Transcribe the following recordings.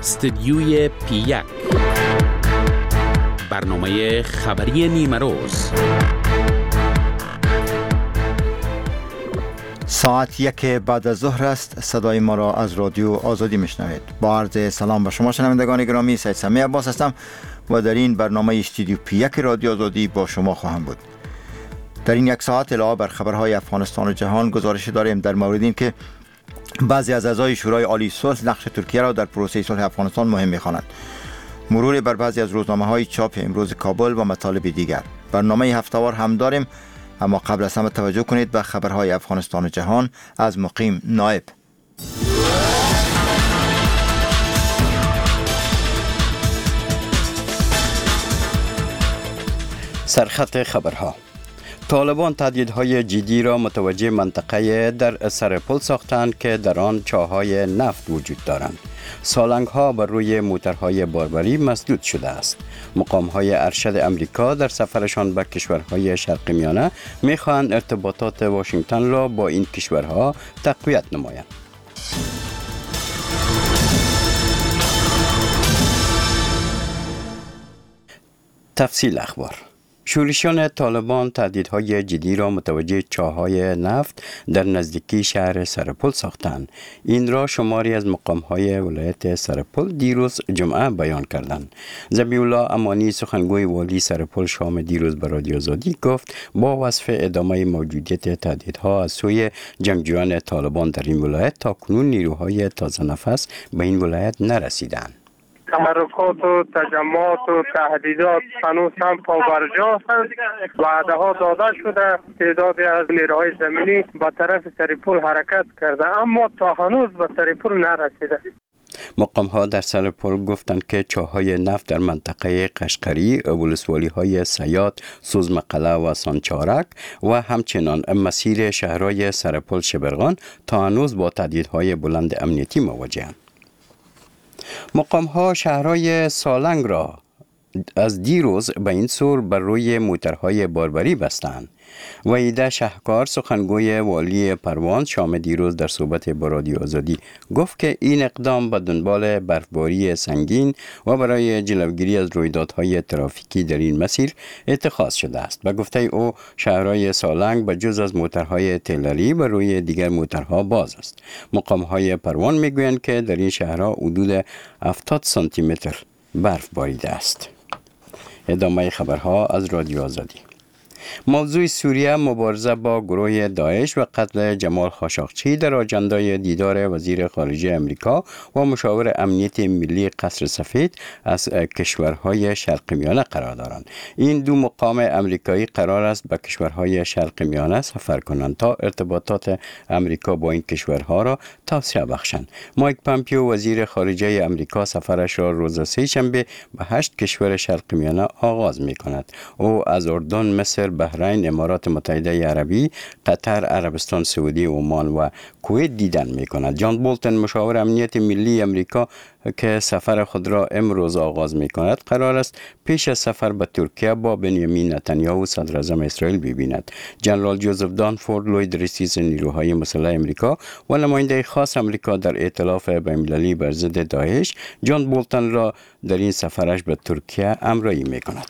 استدیوی پی1 برنامه خبری نیمه روز. ساعت 1 بعد از ظهر است. صدای ما را از رادیو آزادی میشنوید. با عرض سلام به شما شنوندگان گرامی، سید سمی عباس هستم و در این برنامه استودیو پی1 رادیو آزادی با شما خواهم بود. در این یک ساعت علاوه بر خبرهای افغانستان و جهان گزارش داریم در مورد این که بعضی از اعضای شورای عالی صلح نقش ترکیه را در پروسه صلح افغانستان مهم می‌خوانند. مرور بر بعضی از روزنامه‌های چاپ امروز کابل و مطالب دیگر. برنامه هفته‌وار هم داریم، اما قبل از همه توجه کنید به خبرهای افغانستان و جهان از مقیم نایب. سرخط خبرها: طالبان تهدیدهای جدی را متوجه منطقه در سر پل ساختند که در آن چاهای نفت وجود دارند. سالنگ‌ها بر روی موترهای باربری مسدود شده است. مقام‌های ارشد امریکا در سفرشان به کشورهای شرق میانه می‌خواهند ارتباطات واشنگتن را با این کشورها تقویت نمایند. تفصیل اخبار: شورشیان طالبان تهدیدهای جدی را متوجه چاهای نفت در نزدیکی شهر سرپل ساختند. این را شماری از مقام‌های ولایت سرپل دیروز جمعه بیان کردند. ذبیح الله امانی سخنگوی والی سرپل شام دیروز به رادیو آزادی گفت با وصف ادامه موجودیت تهدیدها از سوی جنگجویان طالبان در این ولایت، تاکنون نیروهای تازه نفس به این ولایت نرسیدند. تحرکات و تجمعات و تهدیدات هنوز هم پابرجا هستند. وعده ها داده شده، تعدادی از نیروهای زمینی به طرف سرپل حرکت کرده، اما تا هنوز به سرپل نرسیده. مقام ها در سرپل گفتند که چاهای نفت در منطقه قشقری، ولسوالی های سیاد، سوزمقله و سانچارک و همچنان مسیر شهرهای سرپل شبرغان تا هنوز با تهدیدهای بلند امنیتی مواجهند. مقام ها شهرهای سالنگ را از دیروز به این سور بر روی موترهای باربری بستند. وحیده شهکار سخنگوی والی پروان شام دیروز در صحبت با رادیو آزادی گفت که این اقدام به دنبال برفباری سنگین و برای جلوگیری از رویدادهای ترافیکی در این مسیر اتخاذ شده است. به گفته او شهرهای سالنگ به جز از موترهای تیلری و روی دیگر موترها باز است. مقامهای پروان میگویند که در این شهرها حدود 70 سانتی متر برف باریده است. ادامه خبرها از رادیو آزادی. موضوع سوریه، مبارزه با گروه داعش و قتل جمال خاشقچی در آجندای دیدار وزیر خارجه امریکا و مشاور امنیت ملی قصر سفید از کشورهای شرق میانه قرار دارند. این دو مقام امریکایی قرار است به کشورهای شرق میانه سفر کنند تا ارتباطات امریکا با این کشورها را توسعه بخشند. مایک پامپیو وزیر خارجه امریکا سفرش را روز سه‌شنبه به 8 کشور شرق میانه آغاز می‌کند. او از اردن، مصر، بحرین، امارات متحده عربی، قطر، عربستان سعودی، عمان و کویت دیدن می کند. جان بولتن مشاور امنیت ملی امریکا که سفر خود را امروز آغاز می کند قرار است پیش از سفر به ترکیه با بنیامین نتانیاهو صدر اعظم اسرائیل ببیند. جنرال جوزف دانفورد لوید رئیس نیروهای مسلح امریکا و نماینده خاص امریکا در ائتلاف بین‌المللی بر ضد داعش جان بولتن را در این سفرش به ترکیه همراهی می کند.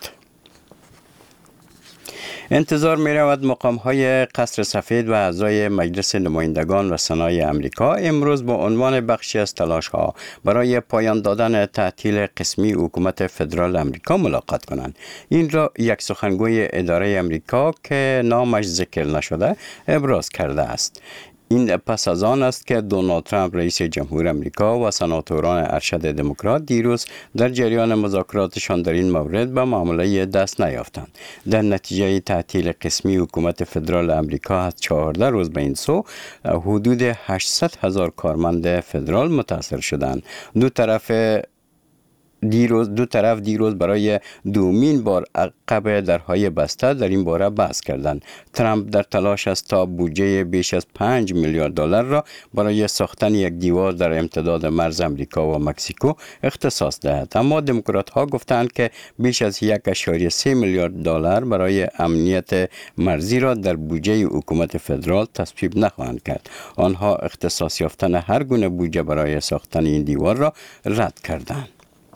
انتظار می رود مقام های قصر سفید و اعضای مجلس نمایندگان و سنای امریکا امروز با عنوان بخشی از تلاش ها برای پایان دادن تعطیل قسمی حکومت فدرال امریکا ملاقات کنند. این را یک سخنگوی اداره امریکا که نامش ذکر نشده ابراز کرده است. این پس از آن است که دونالد ترامپ رئیس جمهور امریکا و سناتوران ارشد دموکرات دیروز در جریان مذاکراتشان در این مورد به معامله دست نیافتند. در نتیجه تعطیل قسمی حکومت فدرال امریکا از 14 روز به این سو حدود 800,000 کارمند فدرال متاثر شدند. دو طرف دو طرف دیروز برای دومین بار عقب درهای بسته در این باره بحث کردند. ترامپ در تلاش است تا بودجه بیش از 5 میلیارد دلار را برای ساختن یک دیوار در امتداد مرز امریکا و مکزیکو اختصاص دهد، اما دموکرات ها گفتند که بیش از 1.3 میلیارد دلار برای امنیت مرزی را در بودجه حکومت فدرال تصویب نخواهند کرد. آنها اختصاص یافتن هر گونه بودجه برای ساختن این دیوار را رد کردند.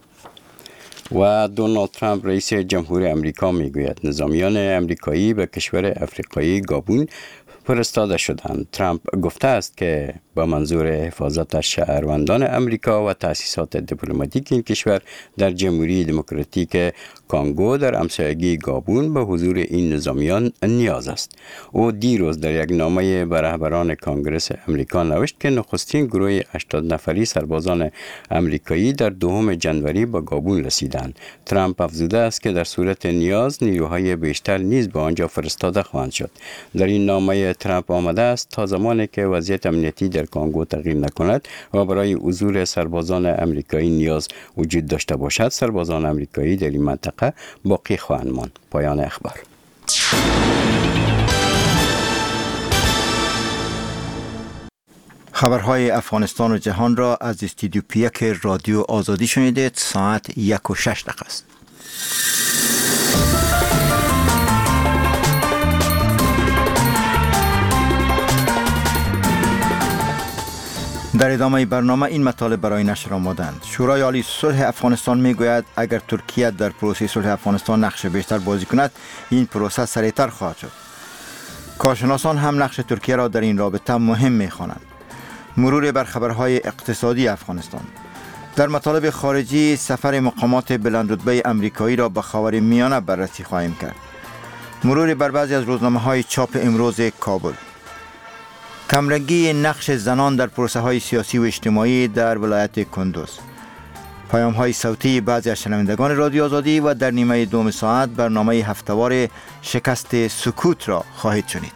و دونالد ترامپ رئیس جمهور امریکا میگوید نظامیان امریکایی به کشور افریقایی گابون فرستاده شدند. ترامپ گفته است که با منظور حفاظت از شهروندان امریکا و تأسیسات دیپلماتیک این کشور در جمهوری دموکراتیک کانگو در همسایگی گابون به حضور این نظامیان نیاز است. او دیروز در یک نامه به رهبران کانگرس امریکا نوشت که نخستین گروه 80 نفری سربازان امریکایی در 2 جنوری به گابون رسیدند. ترامپ افزوده است که در صورت نیاز نیروهای بیشتر نیز به آنجا فرستاده خواهند شد. در این نامه ترامپ آمده است تا زمانی که وضعیت امنیتی در کانگو تغییر نکند و برای حضور سربازان امریکایی نیاز وجود داشته باشد، سربازان امریکایی در این منطقه باقی خواهند ماند. پایان اخبار. خبرهای افغانستان و جهان را از استودیو پیک رادیو آزادی شنیدید. ساعت 1:06 است. در ادامه برنامه این مطالب برای نشر آمدند. شورای عالی صلح افغانستان میگوید اگر ترکیه در پروسه صلح افغانستان نقش بیشتر بازی کند، این پروسه سریعتر خواهد شد. کارشناسان هم نقش ترکیه را در این رابطه مهم می‌خوانند. مرور بر خبرهای اقتصادی افغانستان. در مطالب خارجی سفر مقامات بلندرتبه امریکایی را به خاورمیانه بررسی خواهیم کرد. مرور بر بعضی از روزنامه‌های چاپ امروز کابل. کمرنگی نقش زنان در پروسه های سیاسی و اجتماعی در ولایت کندوز. پیام های صوتی بعضی از شنوندگان رادیو آزادی و در نیمه دوم ساعت برنامه هفته‌وار شکست سکوت را خواهید شنید.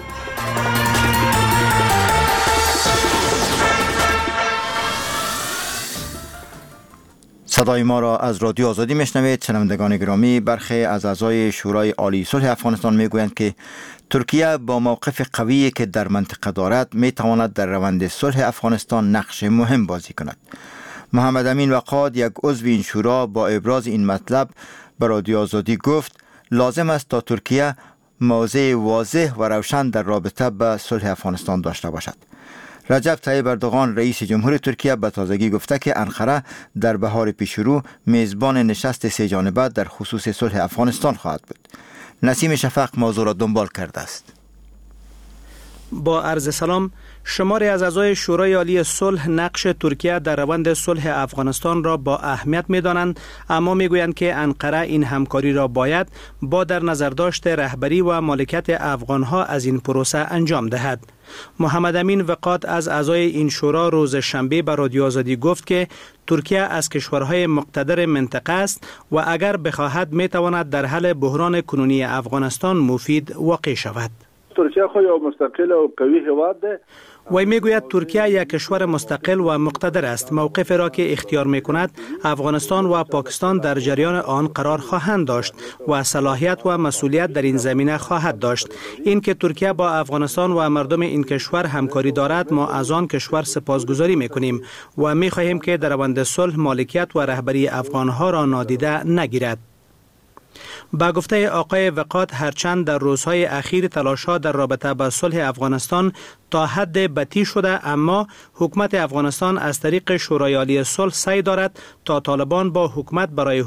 صدای ما را از رادیو آزادی میشنوید. شنوندگان گرامی، برخی از اعضای شورای عالی صلح افغانستان میگویند که ترکیه با موقف قوی که در منطقه دارد میتواند در روند صلح افغانستان نقش مهم بازی کند. محمد امین وقاد، یک عضو این شورا، با ابراز این مطلب به رادیو آزادی گفت لازم است تا ترکیه موضع واضح و روشن در رابطه به صلح افغانستان داشته باشد. رجب طیب اردوغان رئیس جمهور ترکیه به تازگی گفته که انقره در بهار پیشرو میزبان نشست 3 جانبه در خصوص صلح افغانستان خواهد بود. نسیم شفق موضوع را دنبال کرده است. با عرض سلام، شماری از اعضای شورای عالی صلح نقش ترکیه در روند صلح افغانستان را با اهمیت می‌دانند، اما می‌گویند که انقره این همکاری را باید با در نظر داشت رهبری و مالکیت افغان‌ها از این پروسه انجام دهد. محمد امین وقاد از اعضای این شورا روز شنبه به رادیو آزادی گفت که ترکیه از کشورهای مقتدر منطقه است و اگر بخواهد می‌تواند در حل بحران کنونی افغانستان مفید واقع شود. ترکیه خو یو مستقل و قوی هیواد ده. وی میگوید ترکیه یک کشور مستقل و مقتدر است. موقف را که اختیار میکند افغانستان و پاکستان در جریان آن قرار خواهند داشت و صلاحیت و مسئولیت در این زمینه خواهد داشت. این که ترکیه با افغانستان و مردم این کشور همکاری دارد، ما از آن کشور سپاسگزاری میکنیم و میخواهیم که در روند صلح مالکیت و رهبری افغانها را نادیده نگیرد. با گفته آقای وقاد، هرچند در روزهای اخیر تلاش‌ها در رابطه با صلح افغانستان تا حد بطی شده، اما حکومت افغانستان از طریق شورای عالی صلح سعی دارد تا طالبان با حکومت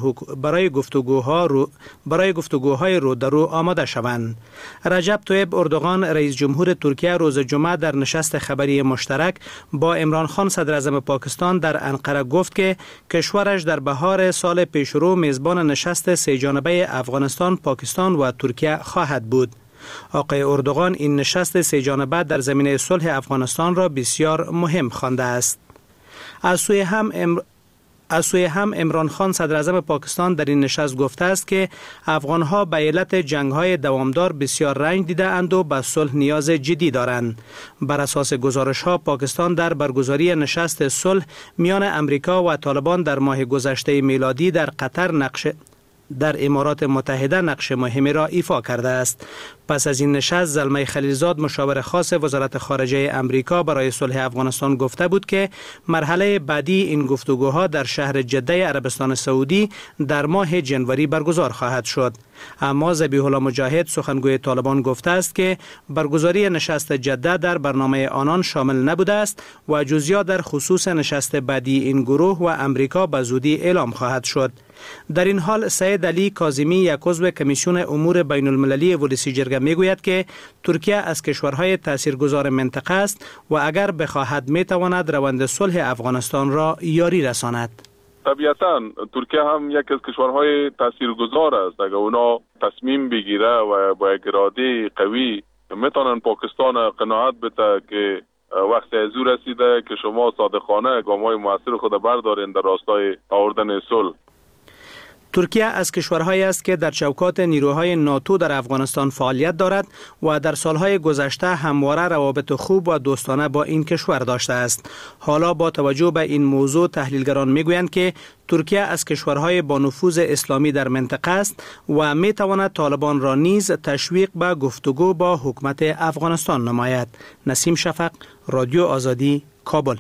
برای گفتگوهای رو در رو آماده شوند. رجب طیب اردوغان رئیس جمهور ترکیه روز جمعه در نشست خبری مشترک با عمران خان صدر اعظم پاکستان در انقره گفت که کشورش در بهار سال پیشرو میزبان نشست 3 جانبه افغانستان، پاکستان و ترکیه خواهد بود. آقای اردوغان این نشست 3 جانبه در زمینه صلح افغانستان را بسیار مهم خوانده است. از سوی هم عمران خان صدر اعظم پاکستان در این نشست گفته است که افغانها به علت جنگ‌های دوامدار بسیار رنج دیده اند و به صلح نیاز جدی دارند. بر اساس گزارش‌ها پاکستان در برگزاری نشست صلح میان امریکا و طالبان در ماه گذشته میلادی در قطر در امارات متحده نقش مهمی را ایفا کرده است. پس از این نشست زلمه خلیلزاد مشاور خاص وزارت خارجه امریکا برای صلح افغانستان گفته بود که مرحله بعدی این گفتگوها در شهر جده عربستان سعودی در ماه جنوری برگزار خواهد شد. اما ذبیح الله مجاهد سخنگوی طالبان گفته است که برگزاری نشست جده در برنامه آنان شامل نبوده است و جزئیات در خصوص نشست بعدی این گروه و امریکا به زودی اعلام خواهد شد. در این حال سید علی کاظمی یک عضو کمیسیون امور بین المللی ولسی جرگه میگوید که ترکیه از کشورهای تاثیرگذار منطقه است و اگر بخواهد میتواند روند صلح افغانستان را یاری رساند. طبیعتا ترکیه هم یک از کشورهای تاثیرگذار است. اگر اونا تصمیم بگیره و با یک اراده قوی میتونن پاکستان قناعت بده که وقت از او رسیده که شما صادقانه گام‌های موثر خود بردارین در راستای آوردن صلح. ترکیه از کشورهایی است که در چوکات نیروهای ناتو در افغانستان فعالیت دارد و در سالهای گذشته همواره روابط خوب و دوستانه با این کشور داشته است. حالا با توجه به این موضوع تحلیلگران میگویند که ترکیه از کشورهای با نفوذ اسلامی در منطقه است و میتواند طالبان را نیز تشویق به گفتگو با حکومت افغانستان نماید. نسیم شفق، رادیو آزادی، کابل.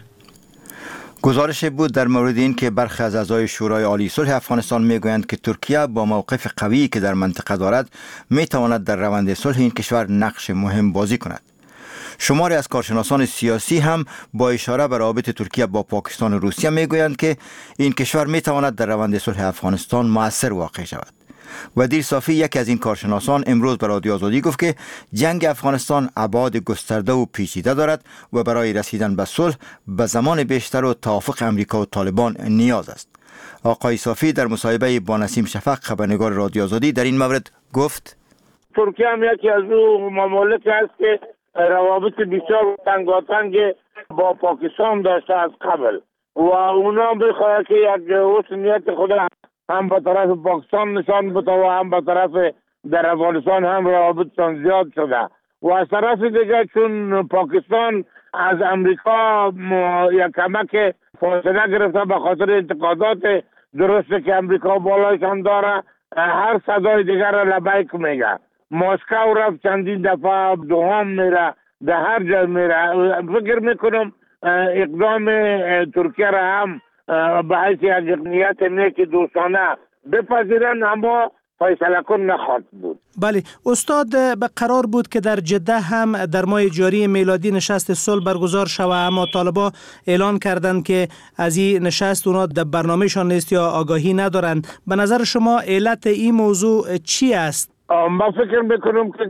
گزارش بود در مورد این که برخی از اعضای شورای عالی صلح افغانستان میگویند که ترکیه با موقف قوی که در منطقه دارد میتواند در روند صلح این کشور نقش مهم بازی کند. شماری از کارشناسان سیاسی هم با اشاره به روابط ترکیه با پاکستان و روسیه میگویند که این کشور میتواند در روند صلح افغانستان مؤثر واقع شود. و دیر صافی یکی از این کارشناسان امروز به رادیو آزادی گفت که جنگ افغانستان ابعاد گسترده و پیچیده دارد و برای رسیدن به صلح به زمان بیشتر و توافق امریکا و طالبان نیاز است. آقای صافی در مصاحبه با نسیم شفق خبرنگار رادیو آزادی در این مورد گفت ترکیه هم یکی از اون ممالک است که روابط بسیار تنگاتنگ با پاکستان داشته از قبل و اونا بخواهد که یک حسنیت خود هم به طرف پاکستان نشان بده و هم به طرف در افغانستان هم روابطشان زیاد شده و از طرف دیگه چون پاکستان از امریکا یک کمک فاصله گرفته به خاطر انتقادات درسته که امریکا بالایشان داره هر صدای دیگر را لبیک میگه. مسکو رفت چندین دفعه دوام میره در هر جای میره. فکر میکنم اقدام ترکیه را هم به حیث یک نیت نیک دوستانه بپذیرن اما فیصله کن نخواهد بود. بله استاد، به قرار بود که در جده هم در ماه جاری میلادی نشست صلح برگزار شود اما طالبان اعلان کردند که از این نشست اونا در برنامهشان نیست یا آگاهی ندارند. به نظر شما علت این موضوع چی است؟ من فکر میکنم که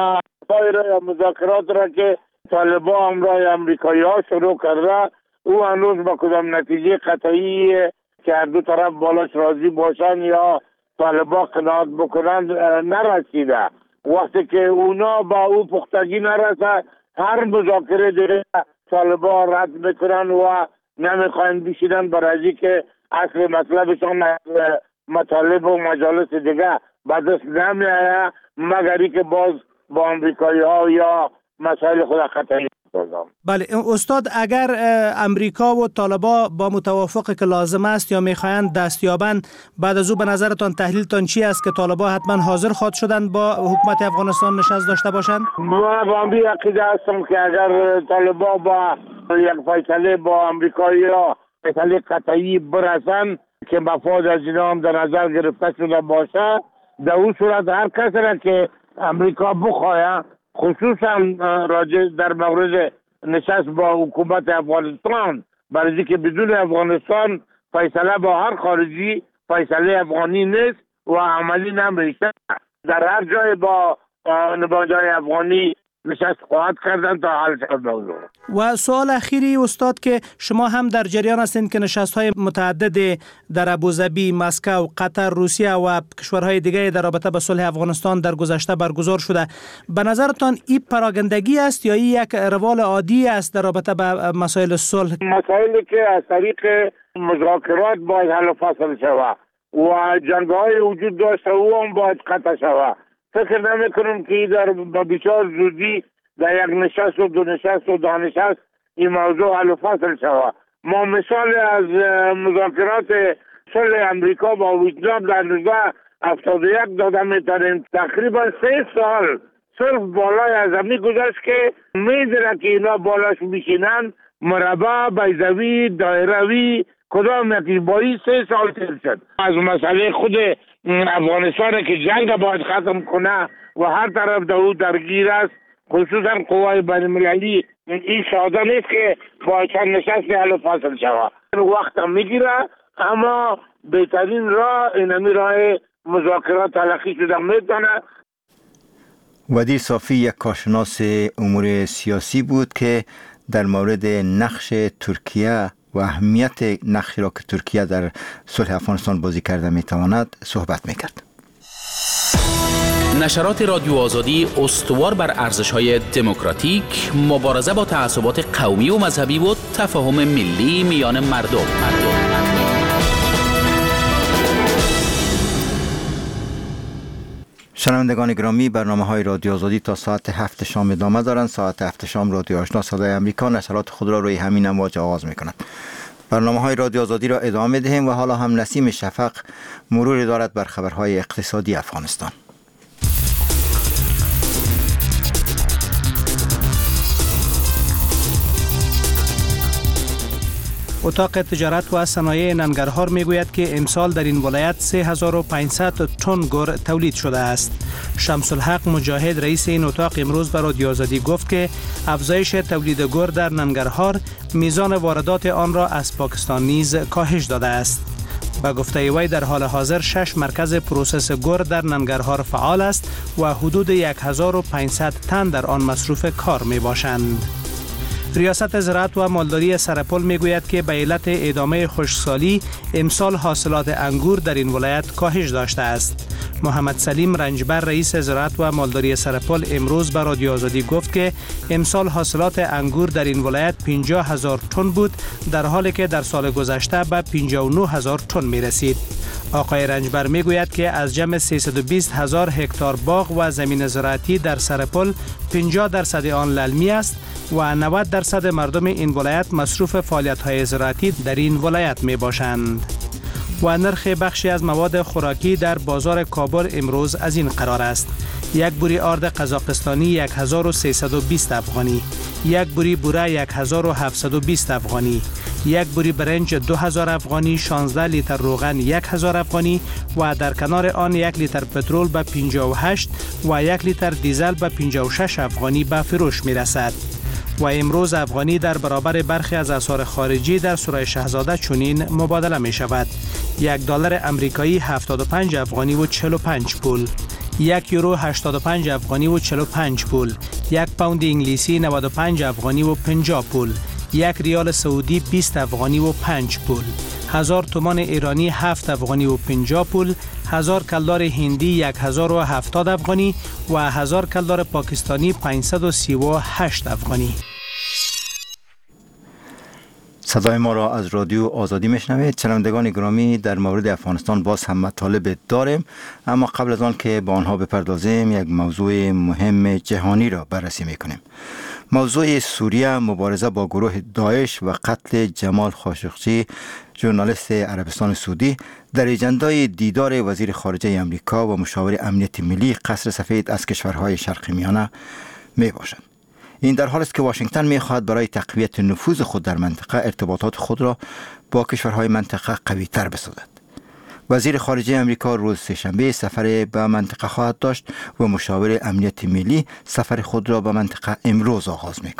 یا مذاکرات را که طالبان همراه امریکایی ها شروع کرده او هنوز با کدام نتیجه قطعی که هر دو طرف بالاش راضی باشن یا طالبان قناعت بکنند نرسیده. وقتی که اونا با او پختگی نرسه هر مذاکره دیگه طالبان رد میکنن و نمیخواین بشیدن برای که اصل مطلبشان مطالب و مجالس دیگه به دست نمیآید مگری که باز با امریکایی ها یا مسائل خود قطعی بازم. بله استاد، اگر امریکا و طالبان با متوافق که لازم است یا میخواهند دستیابند بعد از او به نظرتان تحلیلتان چی است که طالبان حتما حاضر خواهد شدند با حکومت افغانستان نشست داشته باشند؟ من با این عقیده هستم که اگر طالبان با یک فیصله با امریکایی ها فیصله قطعی برسن که مفاد از اینا هم در نظر گرفته شده باشه در اون صورت هر کس را که امریکا بخواهد خصوصا راجع در مورد نشست با حکومت افغانستان برای که بدون افغانستان فیصله با هر خارجی فیصله افغانی نیست و عملی نمیشه. در هر جای با نمایندگان افغانی نشست خواهد کردن تا حل شود موضوع. و سوال اخیری استاد که شما هم در جریان هستین که نشست‌های متعدد در ابوظبی، مسکو، قطر، روسیه و کشورهای دیگه در رابطه با صلح افغانستان در گذشته برگزار شده. به نظرتان این پراگندگی است یا این یک روال عادی است در رابطه با مسائل صلح؟ مسائلی که از طریق مذاکرات باید حل و فصل شود و جنگ‌های وجود داشته او هم باید قطع شود. فکر نمی‌کنم که در بسیار زودی در یک نشست و دو نشست و ده نشست این موضوع حل و فصل شود. ما مثال از مذاکرات صلح امریکا با ویتنام در 1971 داده می‌توانیم. تقریبا 3 سال صرف بالای از همین گذشت که می‌دونه که اینا بالاش میشینن مربع، بیضوی، دایروی کدام یکی با این 3 سال تیر شد. از مسئله خود افغانستان که جنگ باید ختم کنه و هر طرف دو درگیر است، خصوصا قوای بین‌المللی، این ساده نیست که با چند نشست حل و فصل شود. وقت هم میگیره، اما بهترین راه اینمی راه مذاکرات تلقی شده میتونه. ودیر صافی یک کارشناس امور سیاسی بود که در مورد نقش ترکیه و اهمیت نقشی را که ترکیه در صلح افغانستان بازی کرده میتواند صحبت میکرد. نشرات رادیو آزادی استوار بر ارزش‌های دموکراتیک، مبارزه با تعصبات قومی و مذهبی و تفاهم ملی میان مردم. شنوندگان گرامی، برنامه‌های رادیو آزادی تا ساعت 7 شام ادامه دارند. ساعت 7 شام رادیو آشنا صدای امریکا نشرات خود را روی همین امواج آغاز می‌کند. برنامه‌های رادیو آزادی را ادامه دهیم و حالا هم نسیم شفق مروری دارد بر خبرهای اقتصادی افغانستان. اتاق تجارت و صنایع ننگرهار میگوید که امسال در این ولایت 3500 تن گور تولید شده است. شمس الحق مجاهد رئیس این اتاق امروز به رادیو آزادی گفت که افزایش تولید گور در ننگرهار میزان واردات آن را از پاکستان نیز کاهش داده است. به گفته وی در حال حاضر 6 مرکز پروسس گور در ننگرهار فعال است و حدود 1500 تن در آن مصروف کار می باشند. ریاست زراعت و مالداری سرپل میگوید که به علت ادامه خشکسالی امسال حاصلات انگور در این ولایت کاهش داشته است. محمد سلیم رنجبر رئیس زراعت و مالداری سرپل امروز به رادیو آزادی گفت که امسال حاصلات انگور در این ولایت 50,000 تن بود، در حالی که در سال گذشته به 59,000 تن می رسید. آقای رنجبر میگوید که از جمع 320,000 هکتار باغ و زمین زراعتی در سرپل 50% آن للمی است و 90% مردم این ولایت مصروف فعالیت‌های زراعتی در این ولایت می باشند. و نرخ بخشی از مواد خوراکی در بازار کابل امروز از این قرار است: یک بوری آرد قزاقستانی 1320 افغانی، یک بوری بوره 1720 افغانی، یک بوری برنج 2000 افغانی، 16 لیتر روغن 1000 افغانی و در کنار آن 1 لیتر پترول به 58 و 1 لیتر دیزل به 56 افغانی به فروش می رسد. و امروز افغانی در برابر برخی از اسعار خارجی در سرای شاهزاده چنین مبادله می شود: $1 امریکایی 75 افغانی و 45 پول، 1 یورو 85 افغانی و 45 پول، 1 پوند انگلیسی 95 افغانی و 50 پول، 1 ریال سعودی 20 افغانی و 5 پول، 1000 تومان ایرانی 7 افغانی و 50 پول، 1000 کلدار هندی 1070 افغانی و 1000 کلدار پاکستانی 538 افغانی. صدای ما را از رادیو آزادی میشنوید. شنوندگان گرامی، در مورد افغانستان باز هم مطالب داریم، اما قبل از آن که با آنها بپردازیم یک موضوع مهم جهانی را بررسی میکنیم. موضوع سوریه، مبارزه با گروه داعش و قتل جمال خاشقچی ژورنالیست عربستان سعودی در اجندای دیدار وزیر خارجه امریکا و مشاور امنیت ملی قصر سفید از کشورهای شرق میانه می باشد. این در حالی است که واشنگتن می‌خواهد برای تقویت نفوذ خود در منطقه ارتباطات خود را با کشورهای منطقه قوی‌تر بسازد. وزیر خارجه امریکا روز سه‌شنبه سفر به منطقه خواهد داشت و مشاور امنیت ملی سفر خود را به منطقه امروز آغاز می‌کند.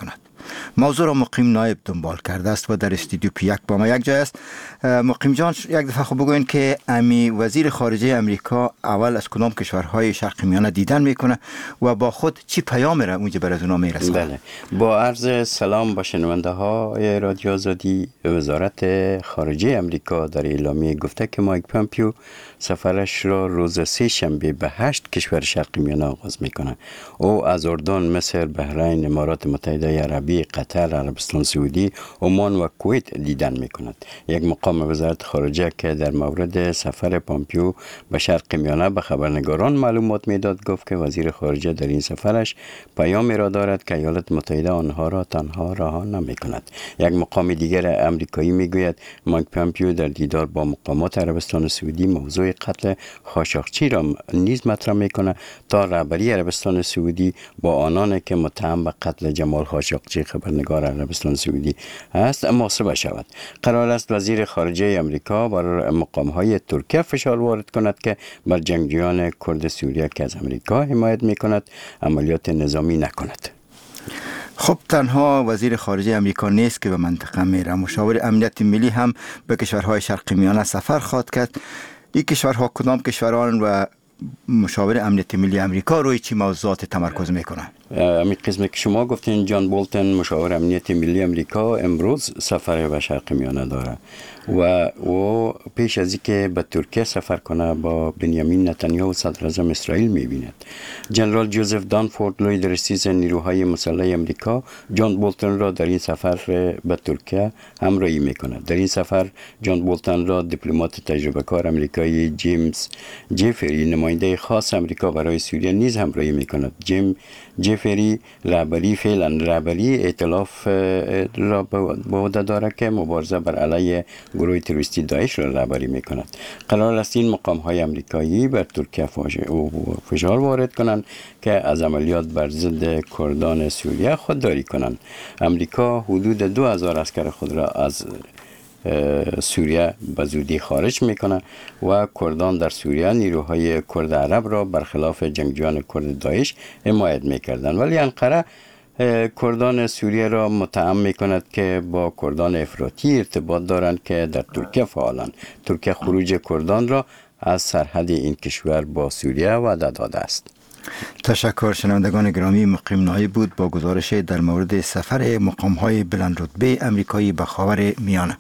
موضوع را مقیم نایب دنبال کرده است و در استودیو پیک با ما یک جای است. مقیم جان، یک دفعه خب بگوین که امی وزیر خارجه امریکا اول از کدام کشورهای شرق میانه دیدن میکنه و با خود چی پیام را اونجا بر از اونا میرسه؟ بله، با عرض سلام با شنونده های رادیو آزادی. وزارت خارجه امریکا در اعلامیه گفته که مایک پامپیو سفرش را روز سه شنبه به 8 کشور شرق میانه آغاز میکنه. او از اردن، مصر، بحرین، امارات متحده عربی، قطر، عربستان سعودی، عمان و کویت دیدن میکند. یک مقام وزارت خارجه که در مورد سفر پامپیو به شرق میانه به خبرنگاران معلومات میداد گفت که وزیر خارجه در این سفرش پیامی را دارد که ایالات متحده آنها را تنها رها نمیکند. یک مقام دیگر امریکایی میگوید مایک پامپیو در دیدار با مقامات عربستان سعودی موضوع قتل خاشقچی را نیز مطرح میکنه تا رهبری عربستان سعودی با آنان که متهم به قتل جمال خاشقچی خبرنگار عربستان سعودی است محاسبه شود. قرار است وزیر خارجه امریکا بر مقام‌های ترکیه فشار وارد کند که بر جنگجویان کرد سوریه که از امریکا حمایت میکند عملیات نظامی نکند. خب تنها وزیر خارجه امریکا نیست که به منطقه میره. مشاور امنیت ملی هم به کشورهای شرق میانه سفر خواهد کرد. این کشورها کدام کشوران و مشاور امنیت ملی امریکا روی چی موضوعات تمرکز میکنه؟ همین قسمی که شما گفتین جان بولتن مشاور امنیت ملی امریکا امروز سفر به شرق میانه داره و پیش از اینکه به ترکیه سفر کنه با بنیامین نتانیاهو صدر اعظم اسرائیل میبیند. جنرال جوزف دانفورد لیدر سیز نیروهای مسلح امریکا جان بولتن را در این سفر به ترکیه همراهی میکنه. در این سفر جان بولتن را دیپلمات تجربه کار امریکایی جیمز جفری نماینده خاص امریکا برای سوریه نیز همراهی میکند. جفری رهبری ائتلاف را به عهده دارد که مبارزه بر علیه گروه تروریستی داعش را رهبری میکند. قرار است این مقام های امریکایی بر ترکیه فشار وارد کنند که از عملیات بر ضد کردان سوریه خودداری کنند. امریکا حدود 2000 عسکر خود را از سوریه به زودی خارج میکنه و کردان در سوریه نیروهای کرد عرب را برخلاف جنگجویان کرد داعش حمایت میکردند، ولی انقره کردان سوریه را متهم میکند که با کردان افراطی ارتباط دارند که در ترکیه فعالند. ترکیه خروج کردان را از سرحد این کشور با سوریه وعده داده است. تشکر. شنوندگان گرامی، مقیم نایب بود با گزارش در مورد سفر مقام‌های بلند رتبه امریکایی به خاور میانه.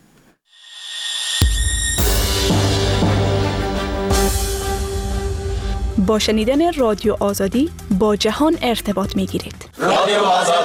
با شنیدن رادیو آزادی با جهان ارتباط می‌گیرید. رادیو آزادی.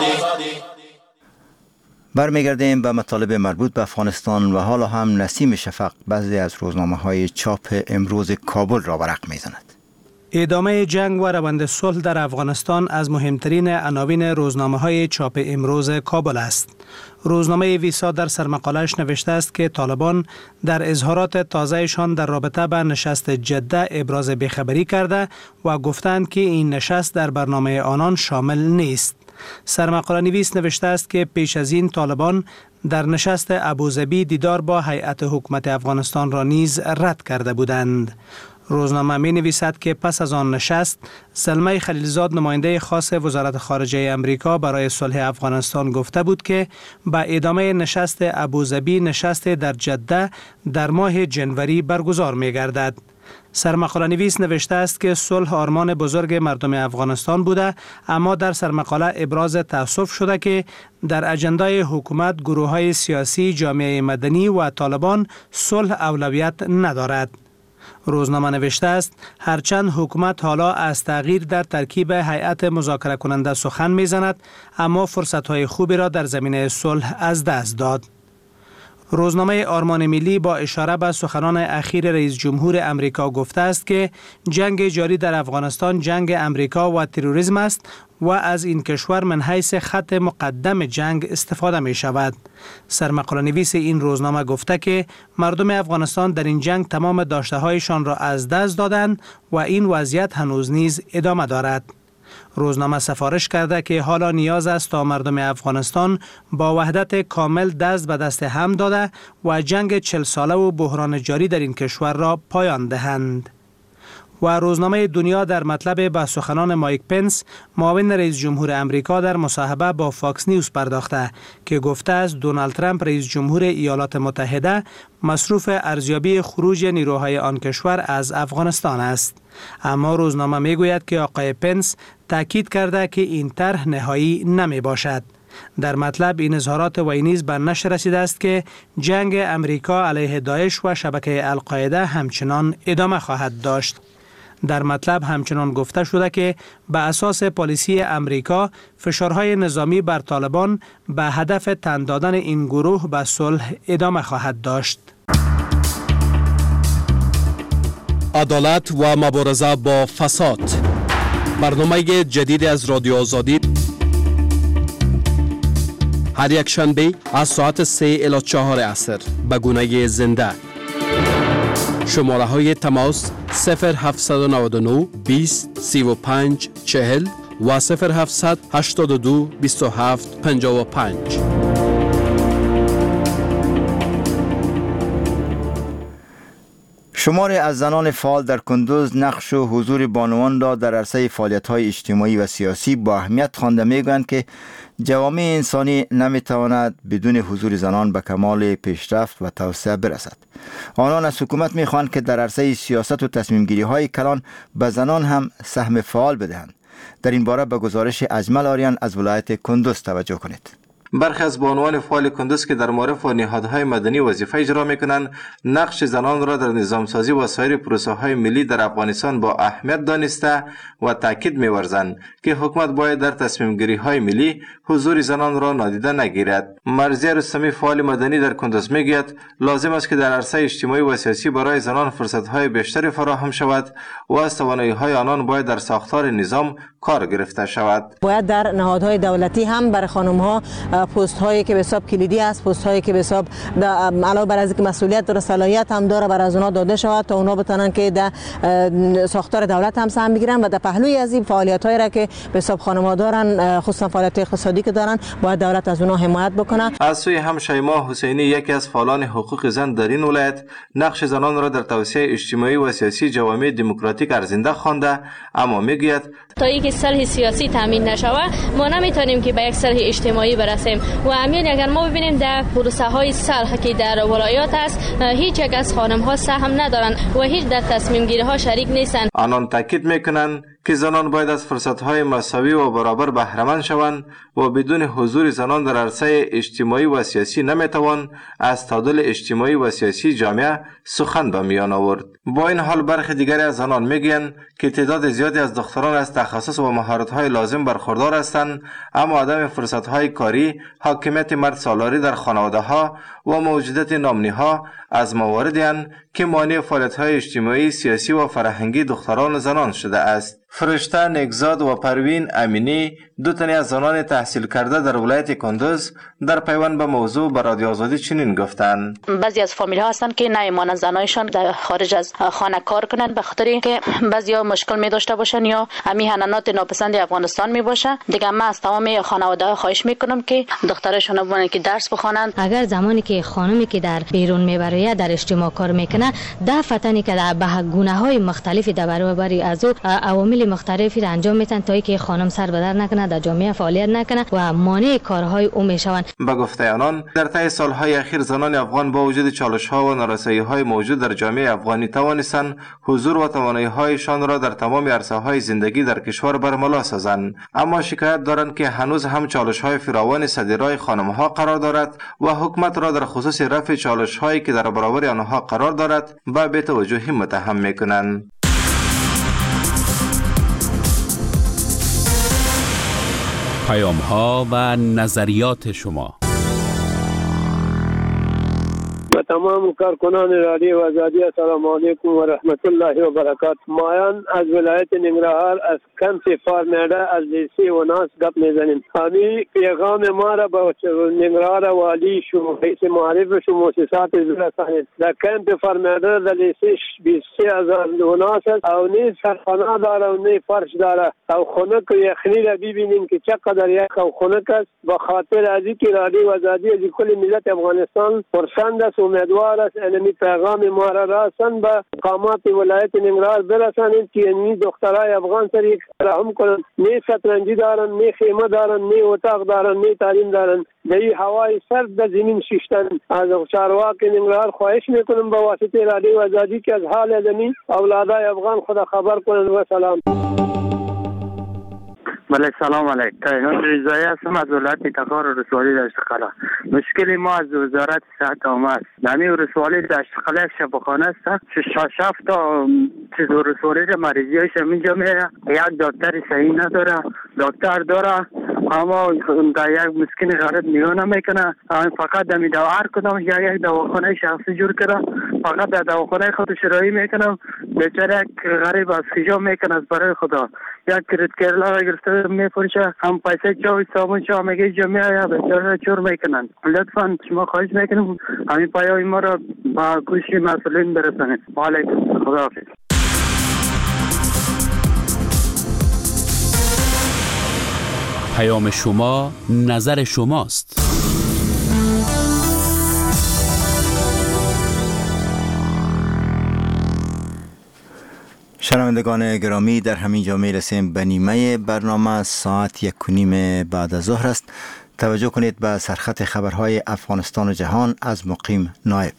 برمیگردیم به مطالب مربوط به افغانستان و حالا هم نسیم شفق بعضی از روزنامه‌های چاپ امروز کابل را ورق می‌زند. ادامه جنگ و روند صلح در افغانستان از مهمترین عناوین روزنامه‌های چاپ امروز کابل است. روزنامه ویسا در سرمقاله‌اش نوشته است که طالبان در اظهارات تازه‌شان در رابطه با نشست جده ابراز بیخبری کرده و گفتند که این نشست در برنامه آنان شامل نیست. سرمقاله نویس نوشته است که پیش از این طالبان در نشست ابوظبی دیدار با هیئت حکومت افغانستان را نیز رد کرده بودند. روزنامه می نویسد که پس از آن نشست سلمه خلیلزاد نماینده خاص وزارت خارجه امریکا برای صلح افغانستان گفته بود که با ادامه نشست ابوظبی نشست در جده در ماه جنوری برگزار می گردد. سرمقاله نویس نوشته است که صلح آرمان بزرگ مردم افغانستان بوده، اما در سرمقاله ابراز تأسف شده که در اجندای حکومت گروه‌های سیاسی، جامعه مدنی و طالبان صلح اولویت ندارد. روزنامه نوشته است هرچند حکومت حالا از تغییر در ترکیب هیئت مذاکره کننده سخن می‌زند، اما فرصت‌های خوبی را در زمینه صلح از دست داد. روزنامه آرمان ملی با اشاره به سخنان اخیر رئیس جمهور امریکا گفته است که جنگ جاری در افغانستان جنگ امریکا و تروریسم است و از این کشور من حیث خط مقدم جنگ استفاده می شود. سرمقاله نویس این روزنامه گفته که مردم افغانستان در این جنگ تمام داشته هایشان را از دست دادند و این وضعیت هنوز نیز ادامه دارد. روزنامه سفارش کرده که حالا نیاز است تا مردم افغانستان با وحدت کامل دست به دست هم داده و جنگ 40 ساله و بحران جاری در این کشور را پایان دهند. و روزنامه دنیا در مطلب به سخنان مایک پنس معاون رئیس جمهور امریکا در مصاحبه با فاکس نیوز پرداخته که گفته است دونالد ترامپ رئیس جمهور ایالات متحده مصروف ارزیابی خروج نیروهای آن کشور از افغانستان است. اما روزنامه میگوید که آقای پنس تاکید کرده که این طرح نهایی نمی باشد. در مطلب این اظهارات وی نیز به نشر رسیده است که جنگ امریکا علیه داعش و شبکه القاعده همچنان ادامه خواهد داشت. در مطلب همچنان گفته شده که به اساس پالیسی امریکا فشارهای نظامی بر طالبان به هدف تن دادن این گروه به صلح ادامه خواهد داشت. عدالت و مبارزه با فساد، برنامه جدید از رادیو آزادی، هر یک شنبه از ساعت 3 الی 4 عصر به گونه زنده. شماره های تماس 0799 20 35 40 و 0700 82 27 55. شماری از زنان فعال در کندوز نقش و حضور بانوان را در عرصه فعالیت‌های اجتماعی و سیاسی با اهمیت خوانده می‌گویند که جوامع انسانی نمی‌تواند بدون حضور زنان به کمال پیشرفت و توسعه برسد. آنان از حکومت می‌خواهند که در عرصه سیاست و تصمیم‌گیری‌های کلان به زنان هم سهم فعال بدهند. در این باره به گزارش اجمل آریان از ولایت کندوز توجه کنید. برخی از بانوان فعال کندوز که در معارف و نهادهای مدنی وظیفه اجرا میکنند، نقش زنان را در نظامسازی و سایر پروسه‌های ملی در افغانستان با اهمیت دانسته و تاکید می‌ورزند که حکومت باید در تصمیم‌گیری‌های ملی حضور زنان را نادیده نگیرد. مرضیه رستمی فعال مدنی در کندوز میگوید لازم است که در عرصه اجتماعی و سیاسی برای زنان فرصت‌های بیشتری فراهم شود و از توانایی‌های آنان باید در ساختار نظام کار گرفته شود. باید در نهادهای دولتی هم برای خانم‌ها پست هایی که به حساب کلیدی است، پست هایی که به حساب علاوه بر از اینکه مسئولیت و صلاحیت هم داره بر از اونها داده شود تا اونها بتونن که در ساختار دولت هم سهم بگیرن و در پهلوی از این فعالیت هایی را که به حساب خانم‌ها دارن، خصوصا فعالیت اقتصادی که دارن، باید دولت از اونها حمایت بکنه. از سوی هم شیما حسینی یکی از فعالان حقوق زن در این ولایت نقش زنان را در توسعه اجتماعی و سیاسی جوامع دموکراتیک ارزنده خوانده، اما میگوید تا اینکه صلح سیاسی تامین نشود ما نمیتونیم که به یک صلح اجتماعی برسیم و همین اگر ما ببینیم در پروسه های صلح که در ولایات است هیچ یک از خانم ها سهم ندارند و هیچ در تصمیم گیری ها شریک نیستند. آنان تاکید میکنند که زنان باید از فرصت های مساوی و برابر بهره مند شوند و بدون حضور زنان در عرصه اجتماعی و سیاسی نمیتوان از تعادل اجتماعی و سیاسی جامعه سخن به میان آورد. با این حال برخی دیگری از زنان میگویند که تعداد زیادی از دختران از تخصص و مهارت های لازم برخوردار هستند، اما عدم فرصت های کاری، حاکمیت مرد سالاری در خانواده ها و موجودیت نامنی ها از مواردی اند که مانع فعالیت های اجتماعی، سیاسی و فرهنگی دختران و زنان شده است. فرشته نگزاد و پروین امینی، دو تن از زنان تحصیل کرده در ولایت کندوز، در پیوند به موضوع به رادیو آزادی چنین گفتند: بعضی از فامیل ها هستند که نمیمانند زنایشان در خارج از خانه کار کنند به خاطر اینکه بعضیا مشکل می داشته باشند یا میهنانات ناپسند افغانستان می باشه. دیگه من از تمام خانواده ها خواهش میکنم که دخترشون ببینن که درس بخوانند. اگر زمانی که خانمی که در بیرون میبره در اجتماع کار میکنه دفتنی که در به گونه‌های مختلفی در برابر از عوامل مختلفی را انجام میتن تا اینکه خانم سر به در نکنه، در جامعه فعالیت نکنه و مانع کارهای او میشوند. به گفته آنان در طی سالهای اخیر زنان افغان با وجود چالش‌ها و نارسایی‌های موجود در جامعه افغانی توانستند حضور و توانایی‌هایشان را در تمام عرصه‌های زندگی در کشور برملا سازند، اما شکایت دارند که هنوز هم چالش‌های فراوان صدرای خانم‌ها قرار دارد و حکومت را در خصوص رفع چالش‌هایی که در برابر آنها قرار دارد به بی‌توجهی متهم می‌کنند. پیام‌ها و نظریات شما. تمام کارکنان رادیو آزادی السلام علیکم و رحمت الله و برکاته. مایان از ولایت ننگرهار از کمپ فارمیده از لیسه و ناس گپ میزنیم. همین پیغام ما را به ننگرهار والی شو رئیس معرف شو مؤسسات برسانید. در کمپ فارمیده در لیسه 23000 ناس او نه سرخانه داره و نه فرش داره او خنک یخنی را ببینیم که چقدر یک او خنک است. به خاطر از اینکه رادیو آزادی از کل ملت افغانستان پرسند است و امیدوار است علمی پیغام ما را رسان به مقامات ولایت ننگرهار برسانیم که این دخترای افغان سر یک رحم کنند. نه شطرنجی دارن، نه خیمه دارن، نه اتاق دارن، نه تعلیم دارن. در این هوای سرد در زمین شیشتن. از چارواکی ننگرهار خواهش میکنم به واسطه رادیو آزادی که از حال زمین اولادای افغان خدا خبر کنند. و سلام. بله سلام علیکم. کیهان رضایی هستم از ولایت تکار ولسوالی دشت قلعه. مشکل ما از وزارت صحت آمد. نمی ولسوالی دشت قلعه شفاخانه است. شش تا چیز ولسوالی مریضیش اینجا میره. یک دکتر صحیح نداره. دکتر داره اما در یک مسکین غریب نگاه نمیکنه. فقط دمی دوا هر کدام یک دواخانه شخصی جور کرده. فقط در دواخانه خودش رایی میکنه. بیچاره یک غریب از خجا میکنه از برای خدا. یک کرد کرلا گرفته میفروشه هم پیسه چاوی صابون چا میگه جمعه یا بیچاره چور میکنن. لطفا شما خواهش میکنم همین پیام ما را با گوش مسئولین برسانید. علیکم. خداحافظ. پیام شما نظر شماست. شنوندگان گرامی، در همین جا میرسیم به نیمه برنامه. ساعت 1:30 بعد از ظهر است. توجه کنید به سرخط خبرهای افغانستان و جهان از مقیم نایب.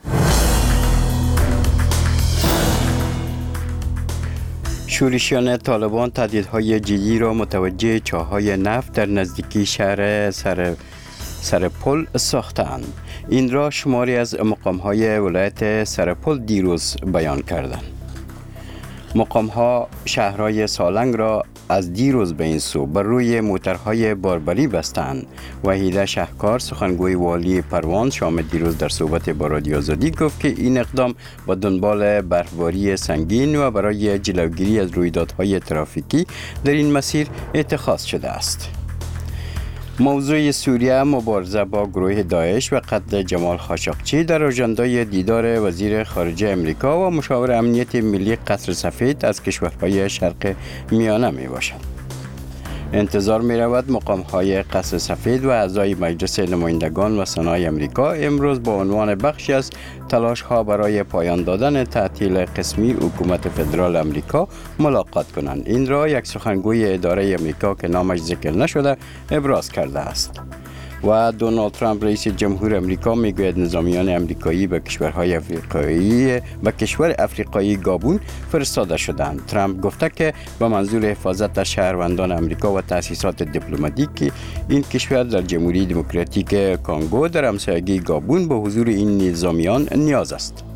شورشیان طالبان تهدیدهای جدی را متوجه چاهای نفت در نزدیکی شهر سرپل ساختند. این را شماری از مقامهای ولایت سرپل دیروز بیان کردند. مقامها شهرهای سالنگ را از دیروز به این سو بر روی موترهای باربری بستند. وحیده شهکار سخنگوی والی پروان شام دیروز در صحبت با رادیو آزادی گفت که این اقدام با دنبال برفباری سنگین و برای جلوگیری از رویدادهای ترافیکی در این مسیر اتخاذ شده است. موضوع سوریه، مبارزه با گروه داعش و قتل جمال خاشقچی در آژاندای دیدار وزیر خارجه امریکا و مشاور امنیت ملی قصر سفید از کشورهای شرق میانه می باشد. انتظار می رود مقام‌های قصر سفید و اعضای مجلس نمایندگان و سنای امریکا امروز با عنوان بخشی از تلاش‌ها برای پایان دادن تعطیل قسمی حکومت فدرال امریکا ملاقات کنند. این را یک سخنگوی اداره امریکا که نامش ذکر نشده ابراز کرده است. و دونالد ترامپ رئیس جمهور امریکا میگوید نظامیان امریکایی به کشور افریقایی گابون فرستاده شدند. ترامپ گفته که به منظور حفاظت از شهروندان امریکا و تأسیسات دیپلماتیک این کشور در جمهوری دموکراتیک کانگو در همسایگی گابون به حضور این نظامیان نیاز است.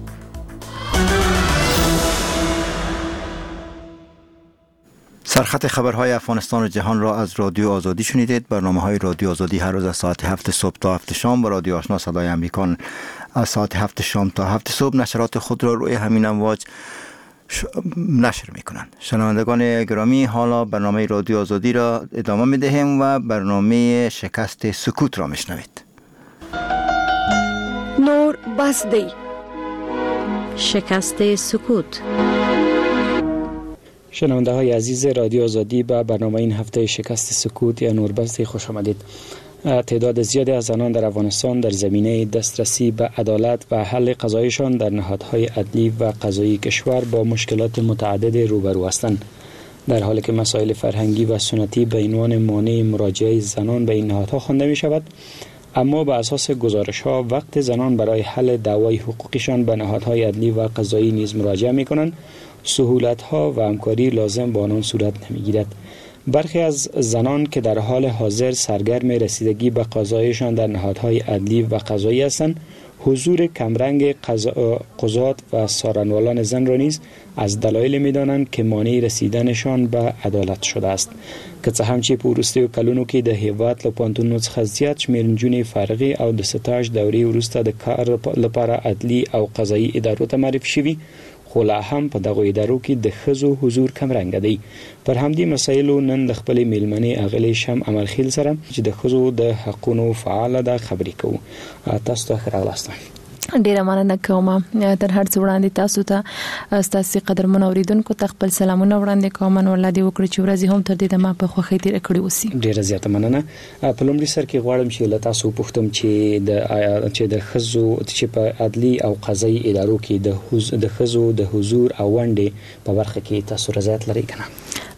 سرخط خبرهای افغانستان و جهان را از رادیو آزادی شنیدید. برنامه‌های رادیو آزادی هر روز از ساعت 7 صبح تا 7 شام با رادیو آشنا صدای امریکا از ساعت 7 شام تا 7 صبح نشرات خود را روی همین امواج نشر می‌کنند. شنوندگان گرامی، حالا برنامه رادیو آزادی را ادامه می‌دهیم و برنامه شکست سکوت را می‌شنوید. نور بسدی شکست سکوت. شنونده های عزیز رادیو آزادی به برنامه این هفته شکست سکوت یا نوربستی خوش آمدید. تعداد زیادی از زنان در افغانستان در زمینه دسترسی به عدالت و حل قضایشان در نهادهای عدلی و قضایی کشور با مشکلات متعدد روبرو هستند، در حالی که مسائل فرهنگی و سنتی به عنوان مانع مراجعه زنان به این نهادها خوانده می شود. اما به اساس گزارش ها وقت زنان برای حل دعوای حقوقیشان به نهادهای عدلی و قضایی نیز مراجعه می کنند، سهولت ها و همکاری لازم با آنان صورت نمی گیرد. برخی از زنان که در حال حاضر سرگرم رسیدگی به قضایشان در نهادهای عدلی و قضایی هستند، حضور کمرنگ قضات و سارنوالان زن را نیز از دلایل می دانند که مانع رسیدنشان به عدالت شده است. که څه هم چې په وروستیو کلونو کې د هیواد له پوهنتونونو څخه زیات شمېر نجونې فارغې او د ستاژ دورې وروسته د کار لپاره عدلي او قضایي ادارو ته معرفي شوي، خو لا هم په دغو ادارو کې د ښځو حضور کمرنګه دی. پر همدې مسایلو نن د خپلې میلمنې اغلې شم عملخیل سره چې د ښځو د حقونو فعاله ده خبرې کوو. تاسو ته ښه راغلاست. ډیره مننه کوم تر هر څه وړاندې تاسو ته ستاسو قدرمن اوریدونکو ته خپل سلامونه وړاندې کوم نو الله دې وکړي چې ورځ هم تر دې د ما په خوخي تیر کړی وسی. ډیره زیاته مننه. په لومړي سر کې غواړم چې له تاسو پوښتم چې د خزو چې په عدلي او قضایي ادارو کې د خزو د حضور او ونډې په برخه کې تاسو رضایت لرئ کنه؟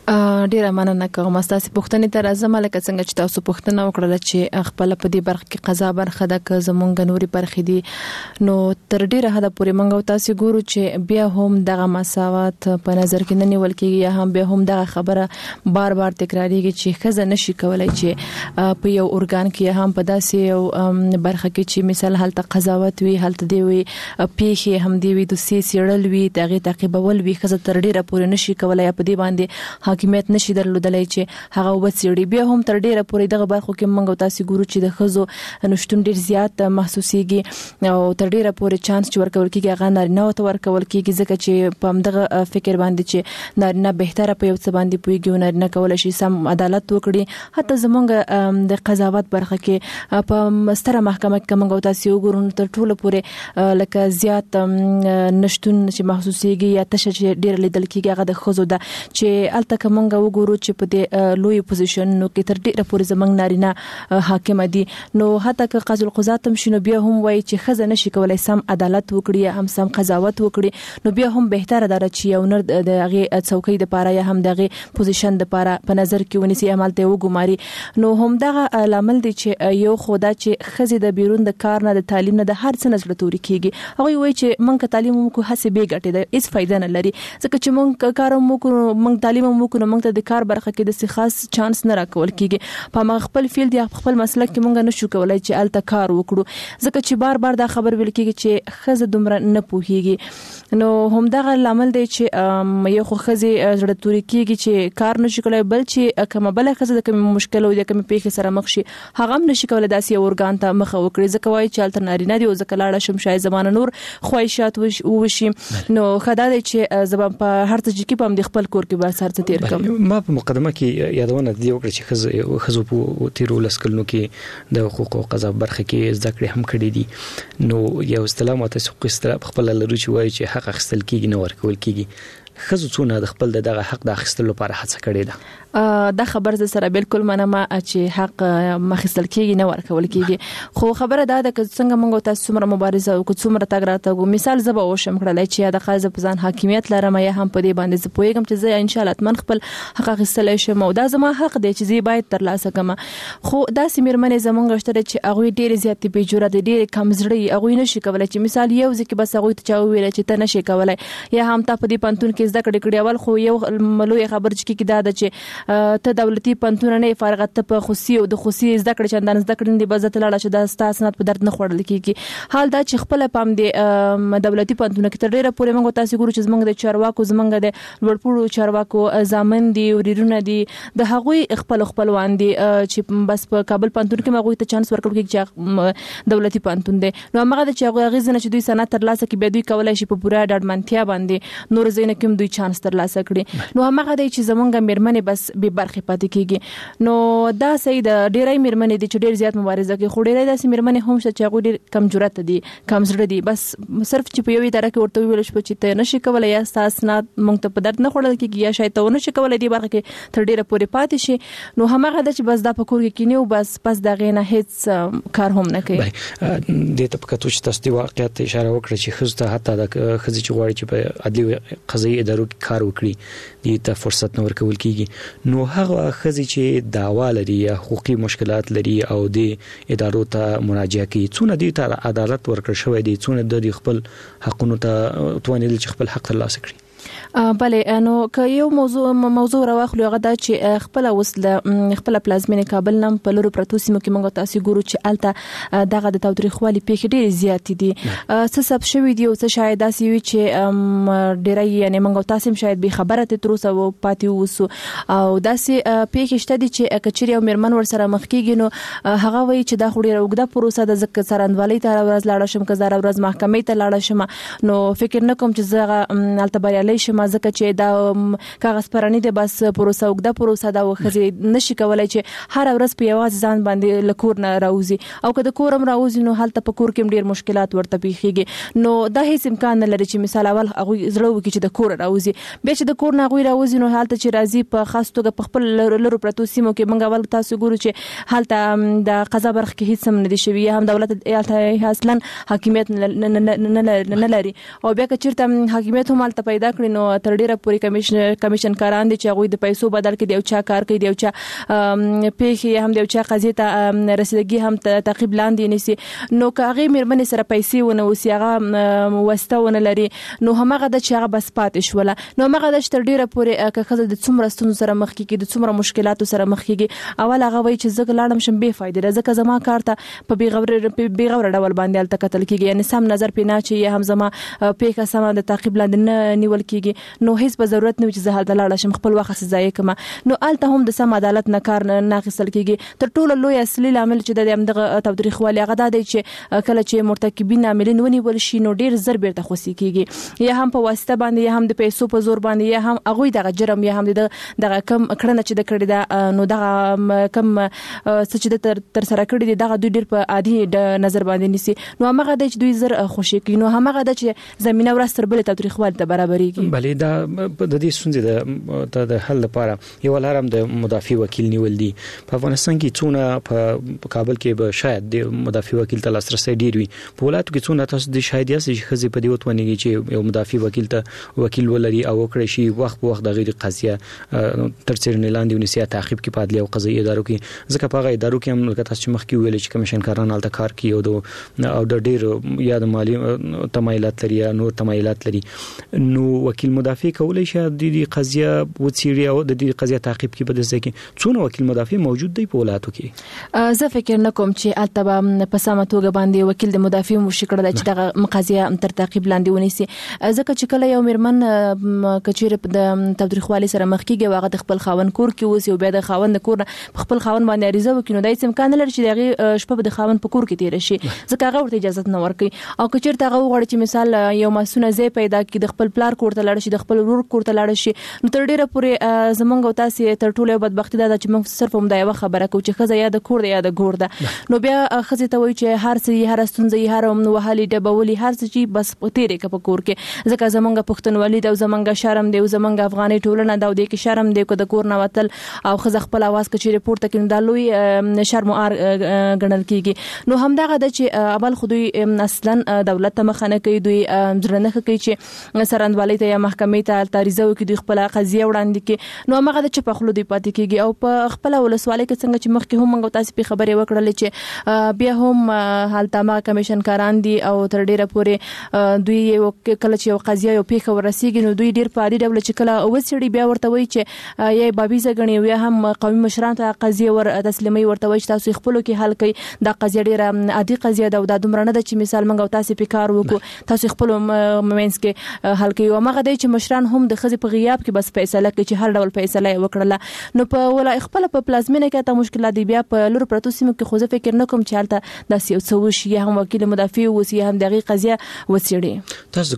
ډیره مننه کوم تاسو پوښتنې ته راځم لکه څنګه چې تاسو پوښتنه وکړه چې خپل په دې برخه کې قضا برخه د زمونږ نوري برخې دي نو تر ډیره حد پورې موږ تاسو ګورو چې بیا هم دغه مساوات په نظر کې نه نیول کېږي یا هم بیا هم دغه خبره بار بار تکراریږي چې خزه نشي کولای چې په یو ارګان کې هم په داسې یو برخه کې چې مثال هلته قضاوت وي هلته دی وي پیخي هم دی وي د سیړل وي دغه تعقیبول وي خزه تر ډیره پورې نشي کولای په دې باندې حاکمیت نشي درلودلای چې هغه وڅېړي بیا هم تر ډیره پورې دغه برخو کې موږ تاسو ګورو چې د خزو نشټون ډیر زیات محسوسيږي او تر ډیره پورې چانس چې ورکول کېږي هغه نارینه او ورکول کېږي ځکه چې په همدغه فکر باندې چې نارینه بهتره په یو څه باندې پويږي نارینه کول شي سم عدالت وکړي حتی زمونږ د قضاوت برخه کې په ستره محکمه کې موږ تاسو ګورو تر ټولو پورې لکه زیات نشټون چې محسوسيږي یا تشه چې ډیر لیدل کېږي هغه د خزو د چې الته کومه وګورو چې په دې لوی پوزیشن نو کې تر ډیره پورې زمنګ نارینه حاکم دي نو حتی که قاضي القضات هم شنو بیا هم وایي چې خزه نشي کولای سم عدالت وکړي هم سم قضاوت وکړي نو بیا هم بهتره ده چې یو نر د هغه څوکۍ د پاره یا هم دغه پوزیشن د پاره په نظر کې ونیسي عمل ته وګماري نو هم دغه لامل دي چې یو خدا چې خزه د بیرون د کار نه د تعلیم نه د هر څه نظر توري کیږي هغه وایي چې مونږ تعلیم مو هڅه به ګټه ده هیڅ فائدہ نه لري ځکه چې مونږ کار مو مونږ تعلیم مو کو مونږ ته د کار برخه کې د خاص چانس نه راکول کیږي په مغ خپل فیلډ یا خپل مسلک کې مونږ نشو کولای چې الته کار وکړو ځکه چې بار بار دا خبر ویل کیږي چې خزه دومره نه پوهیږي نو هم دغه لامل دی چې یو خو خزه زړه توري کیږي چې کار نشي کولای بل چې کومه بل خزه د کوم مشکل او د کوم پیښه سره مخ شي هغه هم نشي کولای داسې اورګان ته مخ وکړي ځکه وایي چې الته نارینه دی او ځکه لاړه شم شای زمانه نور خواهشات وشي نو خدای دی چې زبم په هر څه کې په خپل کور کې بس هر څه تیر کوم ما په مقدمه کې یادونه دی وکړه چې خزو په تیرو لسکلونو کې د حقوق او قضا برخه کې زده کړې هم کړې دي نو یو استلام او تسوق خپل لري چې وایي چې حق اخیستل کېږي نه ورکول کېږي خزو څونه د خپل دغه حق د اخیستلو لپاره هڅه کړې ده دا خبر ز سره بالکل منم چې حق مخیستل کېږي نه ورکول کېږي خو خبره دا ده چې څنګه موږ تاسو څومره مبارزه او څومره تګ راته مثال زبا وشم کړلای چې د قاضي په ځان حاکمیت لرم یا هم په دې باندې زپويګم چې زه ان شاء الله اتمن خپل حق اخیستل شم او دا زما حق دی چې زه باید ترلاسه کړم خو دا سیمرمنه زمونږ شته چې هغه ډېر زیات به جوړه ډېر کمزړی هغه نشي کولای چې مثال یو ځکه بس هغه ته چا ویل چې ته نشي کولای یا هم ته په دې پنتون کې زده کړې اول خو یو ملوي خبر چې دا ده چې ته دولتي پنتون نه فارغ ته په خصوصي او د خصوصي زده کړې چندان زده کړې دی بزت لاړه چې د ستاسو سند په درد نه خوړل کیږي حال دا چې خپل پام دی دولتي پنتون کې تر ډیره پورې موږ تاسو ګورو چې زمونږ د چارواکو زمونږ د لوړپوړو چارواکو ځامن دي وريرونه دي د هغوی خپلوان دي چې بس په کابل پنتون کې موږ ته چانس ورکړو چې دولتي پنتون دی نو هغه چې هغه غزنه چې دوی سند ترلاسه کې به دوی کولای شي په پوره ډاډمنتیا باندې نور زین کوم دوی چانس ترلاسه کړي نو هغه دی چې زمونږ میرمنې بس به برخه پاتې کیږي نو دا صحیح د ډیرای میرمنې د ډیر زیات مبارزه کوي خو ډیرای داسې میرمنې هم چې هغه ډیر کمزورت دي کمزړه دي بس صرف چې په یوې اداره کې ورته ویل شو چې ته نشي کولای یا تاسو نه مونږ ته په درد نه خوړل کیږي یا شاید ته نشي کولای دی برخه کې تر ډیره پورې پاتې شي نو هغه د چې بس دا په کور کې کینیو بس پس دا غینه هیڅ کار هم نه کوي د طبقاتو چې تاسو دی واقعیت اشاره وکړه چې خزته حتی د خزي چې غواړي چې په عدلي قضایي ادارو کې کار وکړي دي ته فرصت نه ورکول کیږي نو هغه خزي چې دعوا لري یا حقوقي مشکلات لري او د ادارو ته مراجعه کوي څونه دي ته عدالت ورکړ شوی دي څونه د خپل حقونو ته توانیدل چې خپل حق ترلاسه کړي بله نو که یو موضوع راوخلو هغه دا چې خپل وسله خپل پلازمینه کابل نام په لورو پروتو سیمو کې موږ تاسو ګورو چې الته دغه د تاریخوالي پیښې ډېر زیات دي څه سب شوی دی او څه شاید داسې وي چې ډېر یعنی موږ تاسو شاید به خبره ته تر اوسه پاتې ووسو او داسې پیښې شته دي چې کچري او مرمن ور سره مخ کیږي نو هغه وایي چې دا خوري وګړه پروسه د ځکه سرندوالۍ ته ورځ لاړ شم که زره ورځ محکمې ته لاړ شم نو فکر نه کوم چې زه الته بریالي بریالي شم ځکه چې دا کاغذ پرانی د بس پروسه وګدا پروسه دا وخزي نشي کولای چې هر ورځ په یوازې ځان باندې لکور نه راوځي او که د کورم راوځي نو حالت په کور کې ډیر مشکلات ورته پیخيږي نو دا هیڅ امکان نه لري چې مثال اول هغه زړه وکړي چې د کور راوځي بیا چې د کور نه غوي راوځي نو حالت چې راځي په خاص توګه په خپل لرو پرتو سیمو کې منګه ول تاسو ګورو چې حالت د قضا برخ کې هیڅ هم نه دي شوی هم دولت اصلا حاکمیت نه لري او بیا که چیرته حاکمیت هم حالت پیدا کړي نو تر ډیره پوری کمیشن کاران دي چې هغه د پیسو بدل کې دی او چا کار کوي دی او چا پیخي هم دی او چا قضیه ته رسیدګي هم تعقیب لاندې نسی نو کاغي مېرمنې سره پیسې ونه وسی هغه وستونه لري نو همغه د چې هغه بس پاتې شوله نو هغه د تر ډیره پوری که خزه د څومره ستونزو سره مخ کیږي د څومره مشکلاتو سره مخ کیږي اول هغه وای چې زګ لاړم شم به فائدې ځکه زما کار ته په بیغور ډول باندې الته قتل کیږي یعنی سم نظر پینا چې هم زما پیخه سم د تعقیب لاندې نه نیول کیږي نو هیڅ به ضرورت نه چې زه هلته لاړ شم خپل وخت ځای کما نو الته هم د سم عدالت نه کار نه اخیستل کیږي تر ټولو لوی اصلي عامل چې د دغه تاوتریخوالي هغه د چې کله چې مرتکبین عاملین ونیول شي نو ډیر زر بیرته خوسي کیږي یا هم په واسطه باندې یا هم د پیسو په زور باندې یا هم هغه دغه جرم یا هم دغه کم کړنه چې د کړی دا نو دغه کم څه چې تر سره کړی دغه دوی ډیر په عادي نظر باندې نسی نو هغه د چې دوی زر خوشي کوي نو هغه د چې زمينه ورستر بل تاوتریخوالي ته برابرېږي بلې دا د دې ستونزې د حل لپاره یو لارم د مدافع وکیل نیول دي په افغانستان کې څونه په کابل کې به شاید د مدافع وکیل ته لاسرسي ډیر وي په ولایتو کې څونه تاسو د شاید یاسي خزي په دې وتونیږي چې یو مدافع وکیل ته وکیل ولري او کړی شي وخت په وخت د غیر قضیه تر څیړنې لاندې ونیسي تعقیب کې پادلی او قضایي ادارو کې ځکه په غیر ادارو کې هم تاسو مخ کې ویل چې کمیشن کاران الته کار کوي او د ډیر یا د مالی تمایلات لري یا نور تمایلات لري نو وکیل مدافع کولای شي د دې قضیه وڅیړي او د دې قضیه تعقیب کې بده ځکه څونه وکیل مدافع موجود دی په ولایتو کې زه فکر نکوم چې البته په سمه توګه باندې وکیل د مدافع مشکل دی چې دغه قضیه تر تعقیب لاندې ونیسي ځکه چې کله یو میرمن کچیر د تاوتریخوالي سره مخ کیږي واغه د خپل خاون کور کې اوس یو بیا د خاون کور خپل خاون باندې اړیزه وکړي نو دای امکان لري چې دغه شپه د خاون په کور کې تیر شي ځکه هغه ورته اجازه نه ورکړي او کچیر ته هغه وغواړي چې مثال یو ماسونه زی پیدا کړي د خپل پلار کور ته لاړ شي د خپل ورور کور ته لاړ شي نو تر ډیره پورې زمونږ او تاسو تر ټولو بدبختی ده چې موږ صرف هم دا یو خبره کوو چې خزه یا د کور یا د ګور ده نو بیا خزه ته وایي چې هر څه هر ستونزه هر وهالي ډبولي هر څه چې بس تیرې کپ کور کې ځکه زمونږ پښتونولي د زمونږ شرم دی زمونږ افغاني ټولنه دا د کې شرم دی کو د کور نه وتل او خزه خپل आवाज کچې ریپورت کړي دا لوی شرم او غنل کیږي نو همدغه د چې اول خودي اصلا دولت ته مخانه کوي دوی درنه کوي چې سرندوالي ته یا محکمې ته تاریزه وکړي دوی خپل قضیه وړاندې کړي نو هغه د چې په خلو دی پاتې کیږي او په خپل ولسوالۍ کې څنګه چې مخکې هم موږ تاسو په خبرې وکړل چې بیا هم حالت ما کمیشن کاران دي او تر ډیره پورې دوی یو کله چې یو قضیه یو پیښه ورسیږي نو دوی ډیر په عادي ډول چې کله وسړي بیا ورته وایي چې یا بابي زګنی یا هم قومي مشران ته قضیه ور تسلیمي ورته وایي چې تاسو خپل کې حل کړئ دا قضیه ډیره عادي قضیه ده او د دومره نه ده چې مثال موږ تاسو په کار وکړو تاسو خپل مومنټس کې حل کړئ او هغه د چې مشران هم د خزي په غیاب کې بس فیصله کوي چې هر ډول فیصله وکړه نو په ولا خپل په پلازمینه کې ته مشکلات دی بیا په لور پروتو سیمو کې خو فکر نه کوم چې حالت د سیاسو شي هم وکیل مدافع او سی هم دغه قضیه وڅېړي تاسو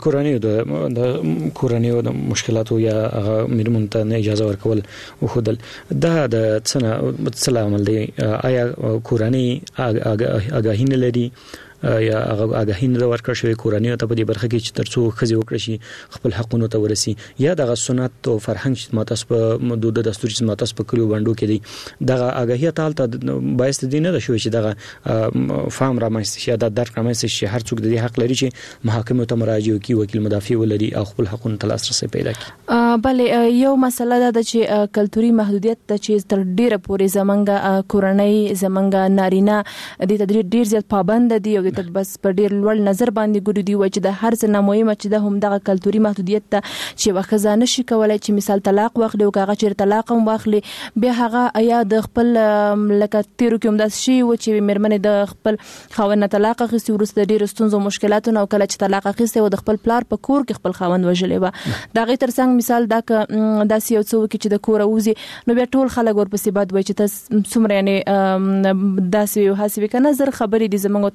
د کورنۍ د مشکلاتو یا میرمن ته اجازه ورکول او خدل دا د څه عمل دی آیا کورنۍ آگاهی نه لري یا آگاهی نه ورکړ شوی کورنۍ ته په دې برخه کې چې ترڅو خزي وکړي شي خپل حقونو ته ورسي یا د سنت او فرهنګ چې ماتاس په مدود دستوري چې ماتاس په کلیو باندې کې دي دغه آگاهی ته باعث دي نه شوی چې دغه فهم را مېست شي د درک را مېست شي هر څوک د دې حق لري چې محاکمه ته مراجعه وکړي وکیل مدافع ولري او خپل حقونو ته لاسرسي پیدا کړي بلې یو مسله ده چې کلتوري محدودیت ته چې تر ډیره پورې زمونږ کورنۍ زمونږ نارینه د تدریج ډیر زیات پابند دي او ته بس په ډیر لوړ نظر باندې ګوري دی چې د هر څه نه مهمه چې د هم دغه کلتوري محدودیت ته چې وخزه نشي کولای چې مثال طلاق واخلي او هغه چې طلاق هم واخلي به هغه یا د خپل لکه تیرو کې هم د شی و چې مرمنه د خپل خاوند طلاق اخیستي ورسته ډیر ستونزو مشکلاتو او کله چې طلاق اخیسته او د خپل پلار په کور کې خپل خاوند وژلې و دا غي ترڅنګ مثال دا د سیاسو کې چې د کور اوزي نو بیا ټول خلک ورپسې بد وای چې تاسو څومره یعنی داسې یو حسابي کنه زر خبرې دي زموږ تاسو ټول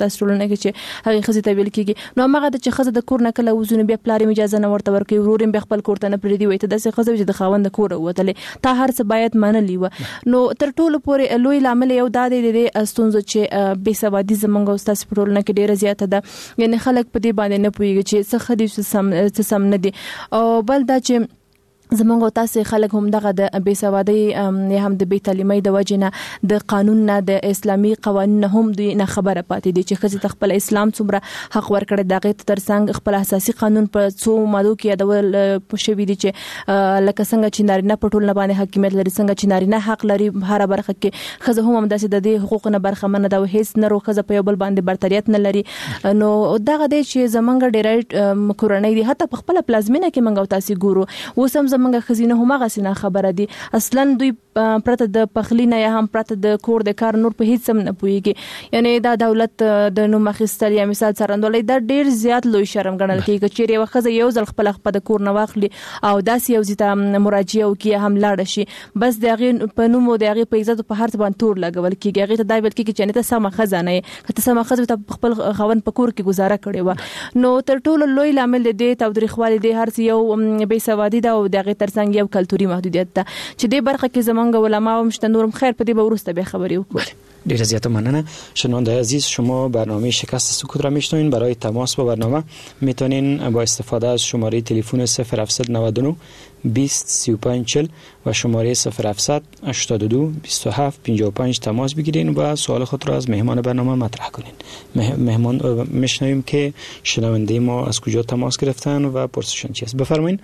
کورونه کې چې هغه خزي ته ویل کیږي نو هغه چې خزه د کور نه کله وزونه بیا پلار اجازه نه ورته ورکوي ورور به خپل کور ته نه پریدي وي ته د خزه چې د خاوند کور وتلې تا هر څه باید منلی و نو تر ټولو پورې لوی لامل یو دا دی د استونزو چې بے سوادي زمونږ او تاسو په ټول نه کې ډیره زیاته ده یعنی خلک په دې باندې نه پوهیږي چې څه خدي سم نه دي او بل دا چې زمونږ او تاسو خلک هم دغه د بے سوادي یا هم د بے تعلیمۍ د وجنه د قانون نه د اسلامي قوانینو هم دوی نه خبره پاتې دي چې خزي خپل اسلام څومره حق ورکړي دغه ترڅنګ خپل اساسي قانون په څو مادو کې یادول پښوی دي چې لکه څنګه چې نارینه په ټول نه باندې حاکمیت لري څنګه چې نارینه حق لري هر برخه کې خزه هم داسې د دې حقوق نه برخه منه دا هیڅ نه روخه په یو بل باندې برتریت نه لري نو دغه د چې زمونږ ډیره کورنۍ دي حتی په خپل پلازمینه کې منګو تاسو ګورو وسم زمونږ خزینه هم غسینه خبره دي اصلا دوی پرته د پخلینه یا هم پرته د کور د کار نور په هیڅ هم نه پويږي یعنی دا دولت د نو مخستل یا مثال سرندولې دا ډیر زیات لوی شرم ګڼل کیږي چې یو خزه یو ځل خپل د کور نه واخلي او داس یو ځته مراجعه وکي هم لاړ شي بس دغه په نوم او دغه په عزت په هر څه باندې تور لګول کیږي هغه ته دا ویل کیږي چې نه ته سم خزانه کته سم خزه ته خپل خوند په کور کې گزاره کړي و نو تر ټولو لوی لامل دی تاوتریخوالي دی هر څه یو بے سوادي دا او دغه ترڅنګ یو کلتوري محدودیت ده چې د برخه کې زمونږ علما او مشت نورم خیر په دې به ورسته به خبری وکړي ډیر زیات ممنون شنونده عزیز شما برنامه شکست سکوت را میشنوین برای تماس با برنامه میتونین با استفاده از شماره تلفن 0799 20 35 40 و شماره 0700 82 27 55 تماس بگیرین و سوال خود را از مهمان برنامه مطرح کنین مهمان میشنویم که شنونده ما از کجا تماس گرفتن و پرسشون چی است بفرمایید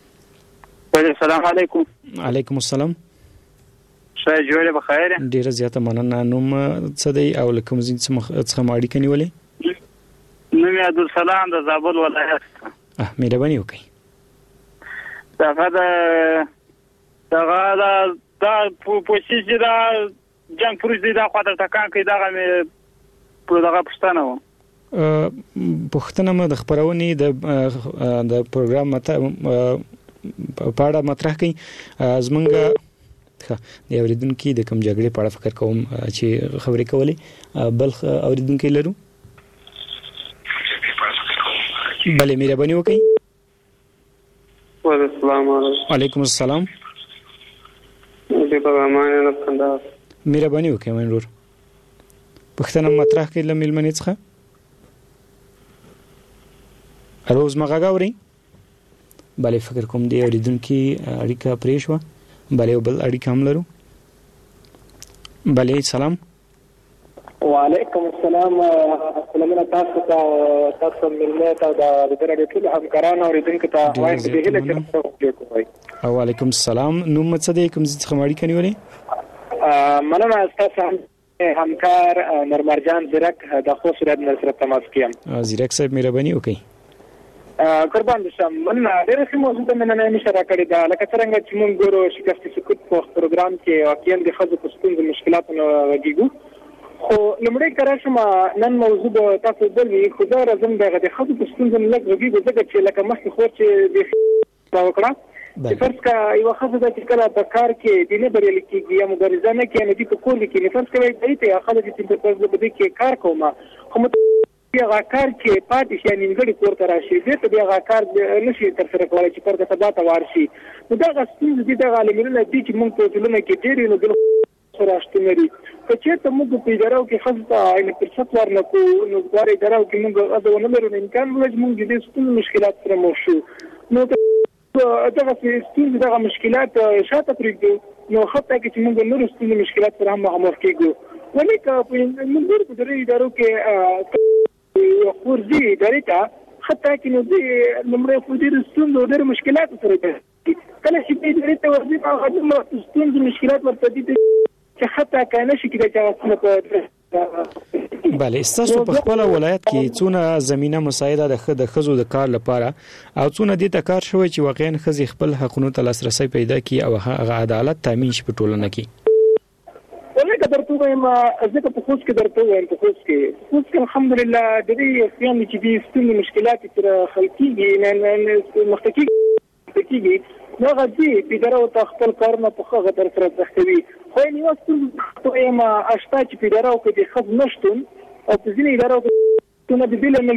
السلام علیکم علیکم السلام شای جوړه بخیر ډیره زیاته مننه نوم څه دی او کوم څه ماړی کني ولې نوم عبدالسلام د زابل ولایت مهرباني وکړئ دا پوسیسي دا جنگ پروژ دی دا خاطر تکان کې دا مې دغه پښتنه و پښتنه ما د خبرونې د پروګرام پاړه مطرح کړي زمونږ د اوریدونکو د کوم جګړې په اړه فکر کوم چې خبرې کولې بل اوریدونکو لرو بله مهرباني وکړئ السلام علیکم السلام دې په امان نه کنده مهرباني وکړئ منور پښتنه مطرح کړي لمل منځ ښه روز مغاوري بله فکر کوم دی اوریدونکو اړیکه پرې شو بله بل اړیکه هم لرو بله سلام وعلیکم السلام سلامونه تاسو ته ملنه ته د دې ټول همکارانو اوریدونکو ته وایم چې هله چې وعلیکم السلام نوم څه دی کوم څه خماړي کني ولې مننه تاسو همکار نرمرجان زیرک د خو صورت سره تماس کیم زیرک صاحب مهرباني وکړئ قربان شم من ډېر څه موضوع ته نه نشه راکړی دا لکه څنګه چې موږ ګورو شکست سکوت په پروګرام کې واقعا د خځو په ستونزو مشکلاتونو غږیږو خو لمړی کرا شم نن موضوع به تاسو بلې خو دا راځم دغه د خځو په ستونزو لږ غږیږو ځکه چې لکه مخکې خو چې د وکړه چې فرض کا یو خځه د کله په کار کې د نه بریالي کېږي یا مبارزه نه کوي نه دي په کور کې نه فرض کوي ته خځه چې په دې کې کار کومه خو هغه کار کې پاتې شي نیمګړی کور ته راشي دې ته هغه کار نشي تر سره کولای چې پر د سبا ته ورشي نو دا غوښتنه دي د عالمینو دي چې موږ په ټولنه کې ډېری نو د سره شتون لري چې ته موږ په ادارو کې خاصه عین فرصت ورنکو نو غواړي ادارو کې موږ اځونه لرو امکان ولې موږ دې ستون مشکلات سره مخ شو نو دغه ستون دغه مشکلات شاته پرېږدو نو خطه کې چې موږ نور ستون مشکلات سره هم مخ کېږو ولیکه په موږ په دې ادارو کې خورځي درته حتی چې نو دې نمبر خورځي رسون ډېر مشکلات سره دي کله چې دې درته ورځي په هغه ستون مشکلات ورته دي چې حتی کنه شي کې چې بله استاسو په خپل ولایت کې څونه زمينه مساعده د خزو د کار لپاره او څونه د تکار شوی چې واقعا خزي خپل حقونو ته لاسرسي پیدا کړي او هغه عدالت تامین شي په ټولنه کې ولکه درته وایم ځکه په خوښ کې درته وایم په خوښ کې الحمدلله د دې اسلامي چې دي ستونزې مشکلات تر خلکیږي نه مختکیږي نو غږی په درو ته خپل کارونه په خغه تر سره ځخوي خو یې یو ستونزه وایم اشتا چې په درو کې د خد نشټون او په ځینې درو پښتون د دې